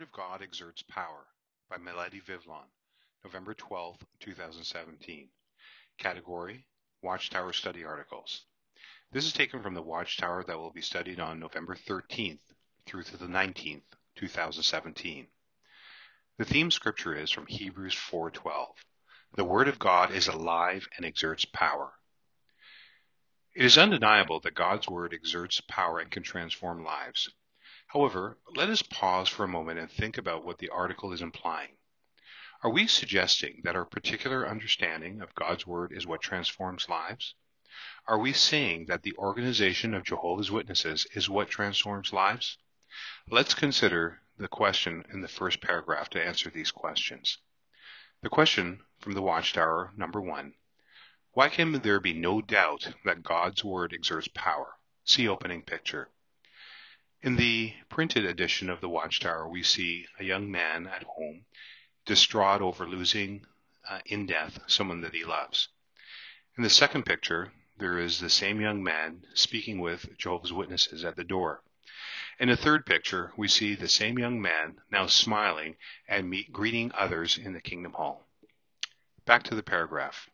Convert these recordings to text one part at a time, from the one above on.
Word of God Exerts Power by Melody Vivlon, November 12, 2017. Category, Watchtower Study Articles. This is taken from the Watchtower that will be studied on November 13th through to the 19th, 2017. The theme scripture is from Hebrews 4:12. The Word of God is alive and exerts power. It is undeniable that God's Word exerts power and can transform lives. However, let us pause for a moment and think about what the article is implying. Are we suggesting that our particular understanding of God's Word is what transforms lives? Are we saying that the organization of Jehovah's Witnesses is what transforms lives? Let's consider the question in the first paragraph to answer these questions. The question from the Watchtower, number 1. Why can there be no doubt that God's Word exerts power? See opening picture. In the printed edition of the Watchtower, we see a young man at home, distraught over losing in death someone that he loves. In the second picture, there is the same young man speaking with Jehovah's Witnesses at the door. In the third picture, we see the same young man now smiling and greeting others in the Kingdom Hall. Back to the paragraph.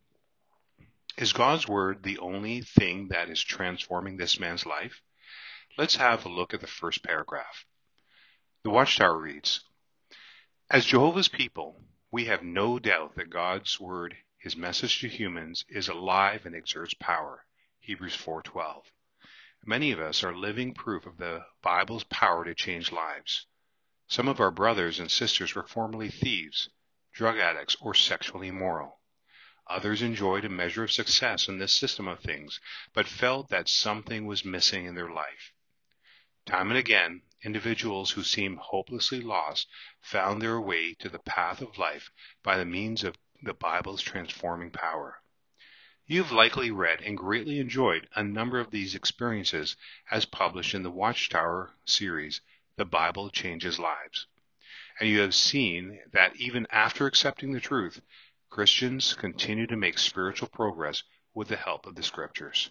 Is God's Word the only thing that is transforming this man's life? Let's have a look at the first paragraph. The Watchtower reads, As Jehovah's people, we have no doubt that God's Word, His message to humans, is alive and exerts power. Hebrews 4:12. Many of us are living proof of the Bible's power to change lives. Some of our brothers and sisters were formerly thieves, drug addicts, or sexually immoral. Others enjoyed a measure of success in this system of things, but felt that something was missing in their life. Time and again, individuals who seemed hopelessly lost found their way to the path of life by the means of the Bible's transforming power. You have likely read and greatly enjoyed a number of these experiences as published in the Watchtower series, The Bible Changes Lives. And you have seen that even after accepting the truth, Christians continue to make spiritual progress with the help of the Scriptures.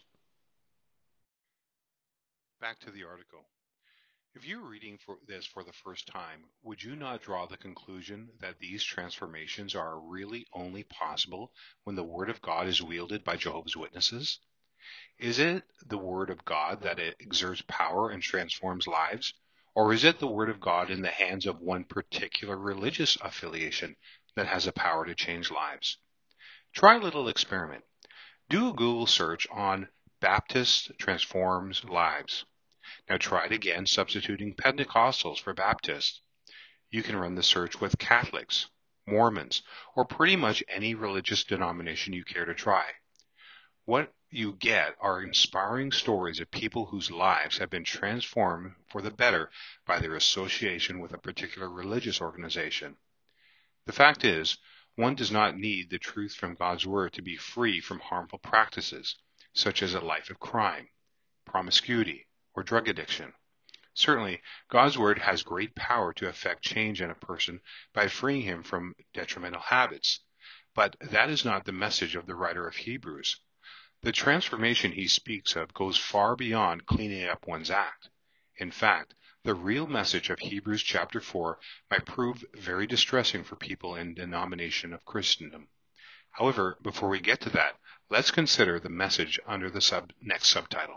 Back to the article. If you were reading this for the first time, would you not draw the conclusion that these transformations are really only possible when the Word of God is wielded by Jehovah's Witnesses? Is it the Word of God that exerts power and transforms lives? Or is it the Word of God in the hands of one particular religious affiliation that has the power to change lives? Try a little experiment. Do a Google search on Baptist transforms lives. Now try it again, substituting Pentecostals for Baptists. You can run the search with Catholics, Mormons, or pretty much any religious denomination you care to try. What you get are inspiring stories of people whose lives have been transformed for the better by their association with a particular religious organization. The fact is, one does not need the truth from God's Word to be free from harmful practices, such as a life of crime, promiscuity, or drug addiction. Certainly, God's Word has great power to effect change in a person by freeing him from detrimental habits. But that is not the message of the writer of Hebrews. The transformation he speaks of goes far beyond cleaning up one's act. In fact, the real message of Hebrews chapter 4 might prove very distressing for people in the denomination of Christendom. However, before we get to that, let's consider the message under the next subtitle.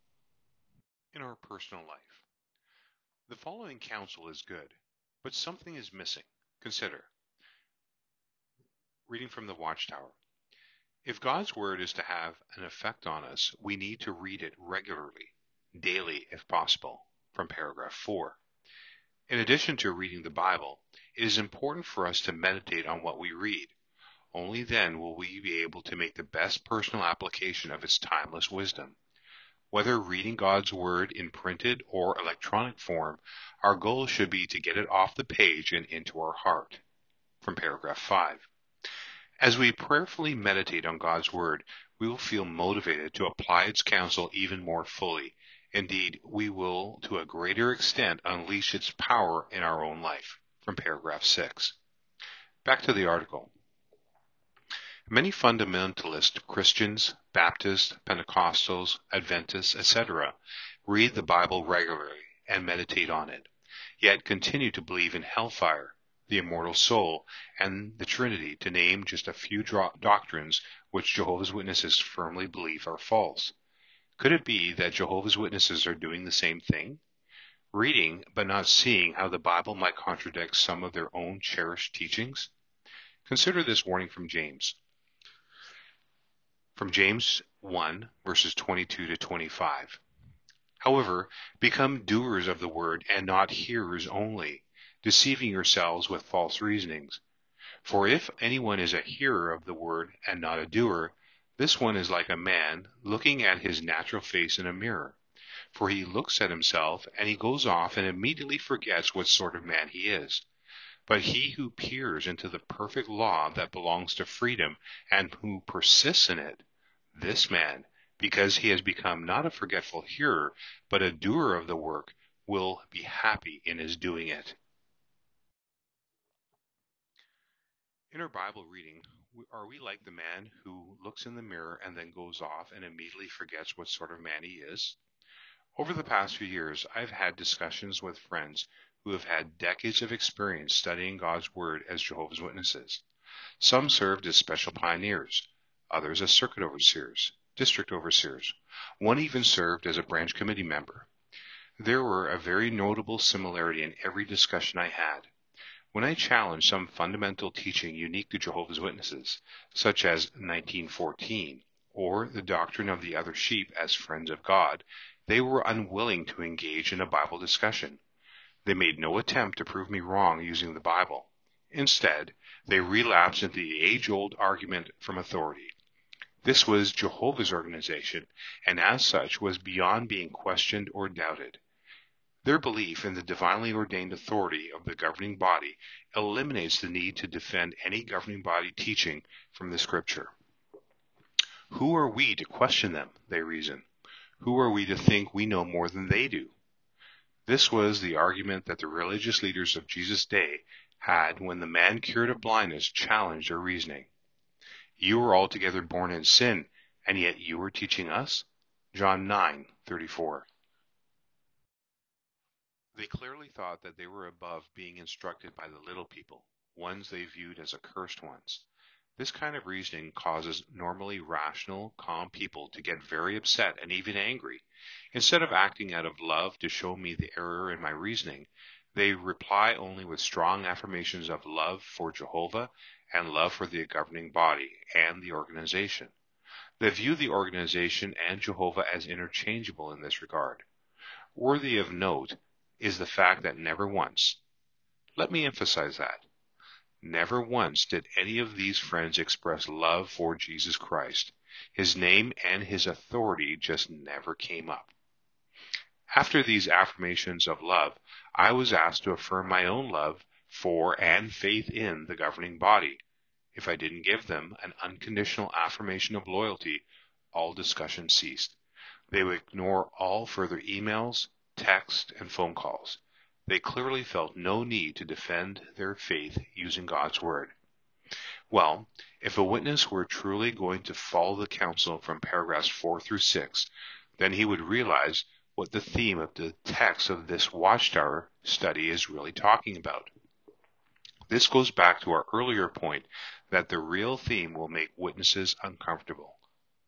In our personal life, the following counsel is good, but something is missing. Consider. Reading from the Watchtower. If God's Word is to have an effect on us, we need to read it regularly, daily if possible, from paragraph 4. In addition to reading the Bible, it is important for us to meditate on what we read. Only then will we be able to make the best personal application of its timeless wisdom. Whether reading God's Word in printed or electronic form, our goal should be to get it off the page and into our heart. From paragraph 5. As we prayerfully meditate on God's Word, we will feel motivated to apply its counsel even more fully. Indeed, we will, to a greater extent, unleash its power in our own life. From paragraph 6. Back to the article. Many fundamentalist Christians, Baptists, Pentecostals, Adventists, etc., read the Bible regularly and meditate on it. yet continue to believe in hellfire, the immortal soul, and the Trinity, to name just a few doctrines which Jehovah's Witnesses firmly believe are false. Could it be that Jehovah's Witnesses are doing the same thing? Reading but not seeing how the Bible might contradict some of their own cherished teachings? Consider this warning from James. From James 1, verses 22 to 25. However, become doers of the word and not hearers only, deceiving yourselves with false reasonings. For if anyone is a hearer of the word and not a doer, this one is like a man looking at his natural face in a mirror. For he looks at himself, and he goes off and immediately forgets what sort of man he is. But he who peers into the perfect law that belongs to freedom, and who persists in it, this man, because he has become not a forgetful hearer, but a doer of the work, will be happy in his doing it. In our Bible reading, are we like the man who looks in the mirror and then goes off and immediately forgets what sort of man he is? Over the past few years, I've had discussions with friends who have had decades of experience studying God's Word as Jehovah's Witnesses. Some served as special pioneers, others as circuit overseers, district overseers. One even served as a branch committee member. There were a very notable similarity in every discussion I had. When I challenged some fundamental teaching unique to Jehovah's Witnesses, such as 1914, or the doctrine of the other sheep as friends of God, they were unwilling to engage in a Bible discussion. They made no attempt to prove me wrong using the Bible. Instead, they relapsed into the age-old argument from authority. This was Jehovah's organization, and as such was beyond being questioned or doubted. Their belief in the divinely ordained authority of the governing body eliminates the need to defend any governing body teaching from the Scripture. Who are we to question them, they reason? Who are we to think we know more than they do? This was the argument that the religious leaders of Jesus' day had when the man cured of blindness challenged their reasoning. You were altogether born in sin, and yet you are teaching us? John 9:34. They clearly thought that they were above being instructed by the little people, ones they viewed as accursed ones. This kind of reasoning causes normally rational, calm people to get very upset and even angry. Instead of acting out of love to show me the error in my reasoning, they reply only with strong affirmations of love for Jehovah and love for the governing body and the organization. They view the organization and Jehovah as interchangeable in this regard. Worthy of note is the fact that never once, let me emphasize that, never once did any of these friends express love for Jesus Christ. His name and his authority just never came up. After these affirmations of love, I was asked to affirm my own love for and faith in the governing body. If I didn't give them an unconditional affirmation of loyalty, all discussion ceased. They would ignore all further emails, texts, and phone calls. They clearly felt no need to defend their faith using God's Word. Well, if a witness were truly going to follow the counsel from paragraphs 4 through 6, then he would realize what the theme of the text of this Watchtower study is really talking about. This goes back to our earlier point that the real theme will make witnesses uncomfortable.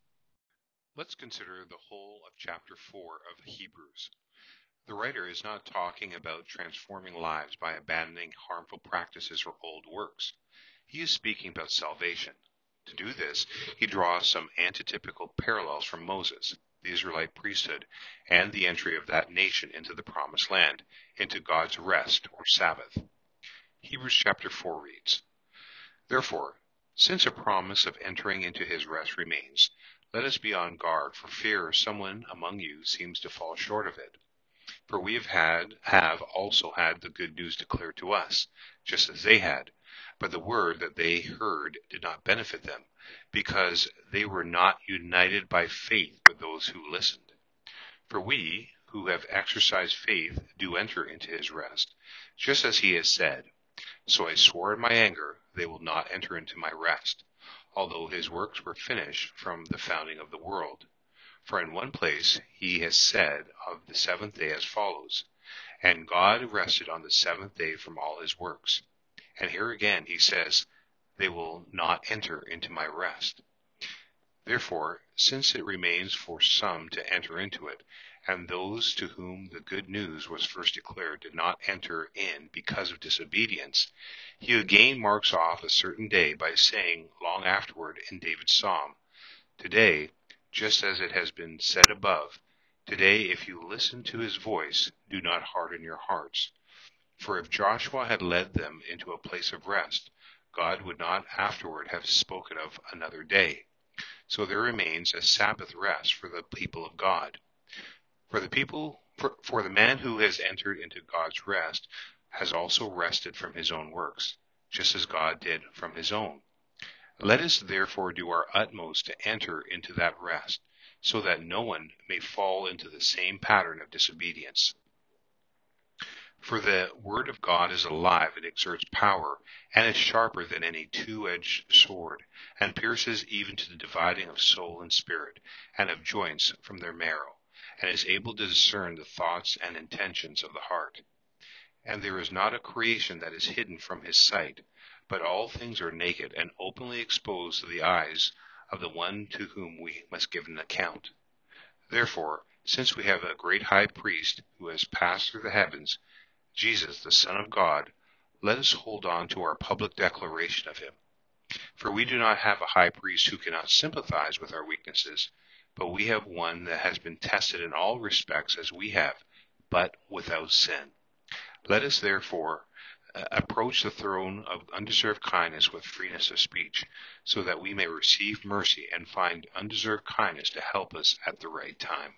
Let's consider the whole of chapter 4 of Hebrews. The writer is not talking about transforming lives by abandoning harmful practices or old works. He is speaking about salvation. To do this, he draws some antitypical parallels from Moses, the Israelite priesthood, and the entry of that nation into the promised land, into God's rest or Sabbath. Hebrews chapter 4 reads, Therefore, since a promise of entering into his rest remains, let us be on guard for fear someone among you seems to fall short of it. For we have also had the good news declared to us, just as they had. But the word that they heard did not benefit them, because they were not united by faith with those who listened. For we, who have exercised faith, do enter into his rest, just as he has said, So I swore in my anger, they will not enter into my rest, although his works were finished from the founding of the world. For in one place he has said of the seventh day as follows, And God rested on the seventh day from all his works. And here again he says, they will not enter into my rest. Therefore, since it remains for some to enter into it, and those to whom the good news was first declared did not enter in because of disobedience, he again marks off a certain day by saying long afterward in David's psalm, today, just as it has been said above, today if you listen to his voice, do not harden your hearts. For if Joshua had led them into a place of rest, God would not afterward have spoken of another day. So there remains a Sabbath rest for the people of God. For the man who has entered into God's rest has also rested from his own works, just as God did from his own. Let us therefore do our utmost to enter into that rest, so that no one may fall into the same pattern of disobedience. For the word of God is alive and exerts power, and is sharper than any two-edged sword, and pierces even to the dividing of soul and spirit, and of joints from their marrow, and is able to discern the thoughts and intentions of the heart. And there is not a creation that is hidden from his sight, but all things are naked and openly exposed to the eyes of the one to whom we must give an account. Therefore, since we have a great high priest who has passed through the heavens, Jesus, the Son of God, let us hold on to our public declaration of him. For we do not have a high priest who cannot sympathize with our weaknesses, but we have one that has been tested in all respects as we have, but without sin. Let us therefore approach the throne of undeserved kindness with freeness of speech, so that we may receive mercy and find undeserved kindness to help us at the right time.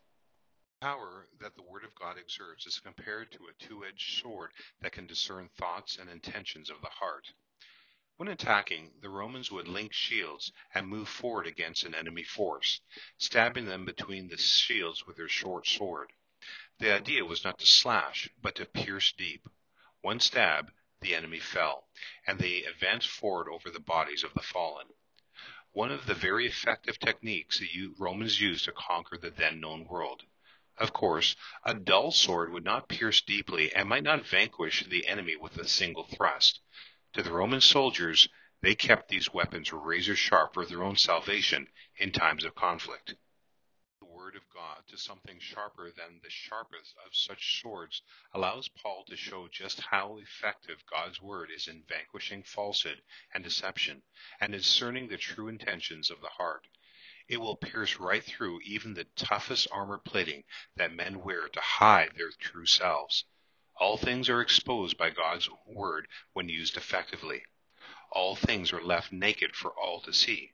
The power that the Word of God exerts is compared to a two-edged sword that can discern thoughts and intentions of the heart. When attacking, the Romans would link shields and move forward against an enemy force, stabbing them between the shields with their short sword. The idea was not to slash, but to pierce deep. One stab, the enemy fell, and they advanced forward over the bodies of the fallen. One of the very effective techniques the Romans used to conquer the then-known world. Of course, a dull sword would not pierce deeply and might not vanquish the enemy with a single thrust. To the Roman soldiers, they kept these weapons razor sharp for their own salvation in times of conflict. The Word of God to something sharper than the sharpest of such swords allows Paul to show just how effective God's Word is in vanquishing falsehood and deception, and discerning the true intentions of the heart. It will pierce right through even the toughest armor plating that men wear to hide their true selves. All things are exposed by God's Word when used effectively. All things are left naked for all to see.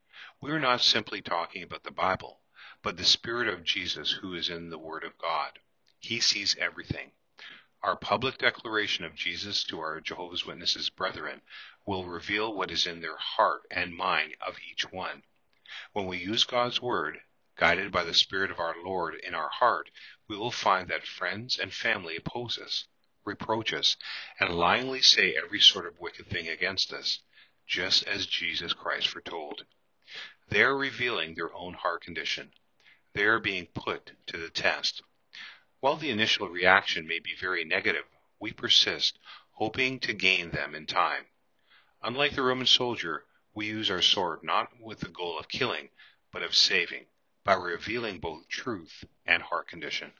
We are not simply talking about the Bible, but the Spirit of Jesus who is in the Word of God. He sees everything. Our public declaration of Jesus to our Jehovah's Witnesses brethren will reveal what is in their heart and mind of each one. When we use God's Word, guided by the Spirit of our Lord in our heart, we will find that friends and family oppose us, reproach us, and lyingly say every sort of wicked thing against us, just as Jesus Christ foretold. They are revealing their own heart condition. They are being put to the test. While the initial reaction may be very negative, we persist, hoping to gain them in time. Unlike the Roman soldier, we use our sword not with the goal of killing, but of saving, by revealing both truth and heart condition.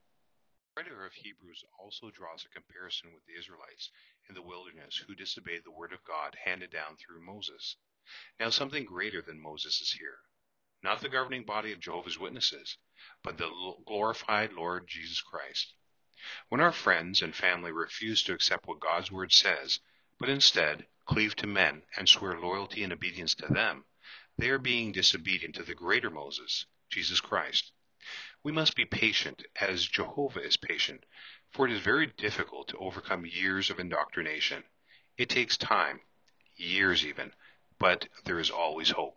The writer of Hebrews also draws a comparison with the Israelites in the wilderness who disobeyed the word of God handed down through Moses. Now something greater than Moses is here. Not the governing body of Jehovah's Witnesses, but the glorified Lord Jesus Christ. When our friends and family refuse to accept what God's word says, but instead cleave to men and swear loyalty and obedience to them, they are being disobedient to the greater Moses, Jesus Christ. We must be patient as Jehovah is patient, for it is very difficult to overcome years of indoctrination. It takes time, years even, but there is always hope.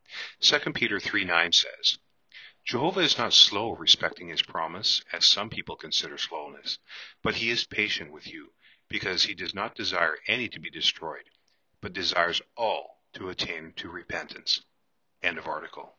2 Peter 3:9 says, Jehovah is not slow respecting his promise, as some people consider slowness, but he is patient with you, because he does not desire any to be destroyed, but desires all to attain to repentance. End of article.